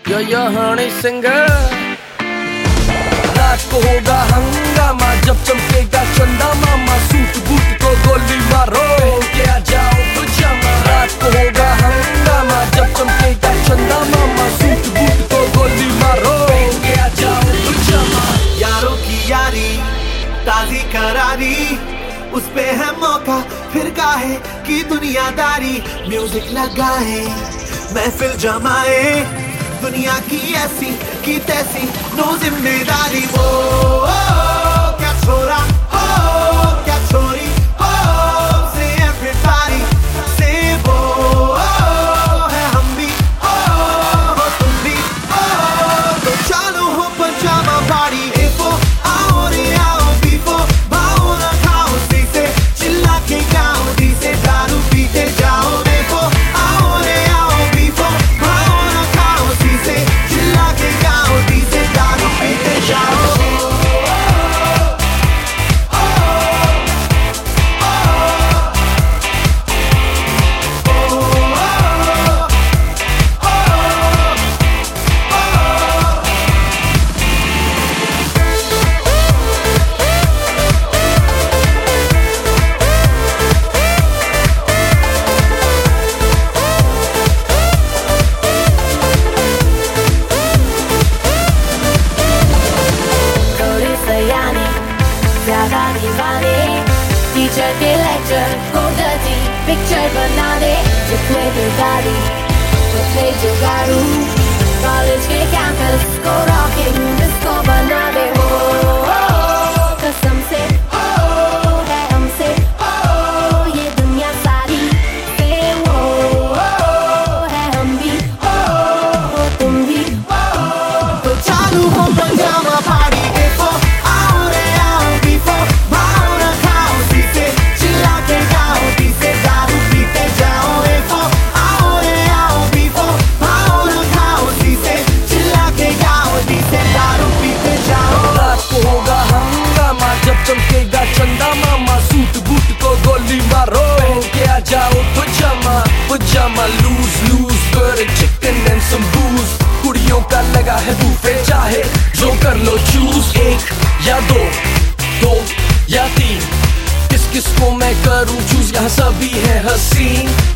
यो Honey singer. रात को होगा हंगामा जब चमकेगा चंदा मामा, सूट बूट को गोली मारो के आ जाओ पजामा। रात को होगा हंगामा जब चमकेगा चंदा मामा, सूट बूट को गोली मारो के आ जाओ पजामा। यारों की यारी ताजी करारी, उस पे है मौका फिर काहे की दुनियादारी। म्यूजिक लगाए महफिल जमाए, दुनिया की ऐसी की तैसी नो जिम्मेदारी। वो क्या छोरा हो क्या छोरी हो, से एवरीबॉडी से वो है हम भी हो तुम भी हो, तो चालू हो पजामा पार्टी। एफो आओ रे आओ, बीफो भाओ ना खाओ, सी से चिल्ला के गाओ, डी से दारू पीते जाओ। एफो आओ रे आओ, बीफो भाओ ना खाओ, सी से चिल्ला के गाओ, डी से दारू पीते जाओ। टीचर के लेक्चर को डर्टी पिक्चर बना दे, जितने भी गाड़ी उतने जुगाड़ू। कॉलेज के कैंपस को रॉकिंग डिस्को बना दे। कसम से है हमसे ये दुनिया सारी से वो है हम भी हो तुम भी हो, तो चालू हो पजामा पार्टी। एफो आओ रे आओ, बीफो भाओ ना खाओ, सी से चिल्ला के गाओ, डी से दारू पीते जाओ। एफो आओ रे आओ, बीफो भाओ ना खाओ, सी से चिल्ला के गाओ, डी से दारू पीते जाओ। रात को होगा हंगामा जब चमकेगा चंदा मामा, सूट बूट को गोली मारो के आ जाओ पजामा। पजामा लूज लूज कर चिकन एंड सम बूज, कुड़ियों का लगा है बूफे, चाहे जो कर लो चूज। एक या दो, दो या तीन, किस किस को मैं करूं चूज, यहाँ सभी है हसीन।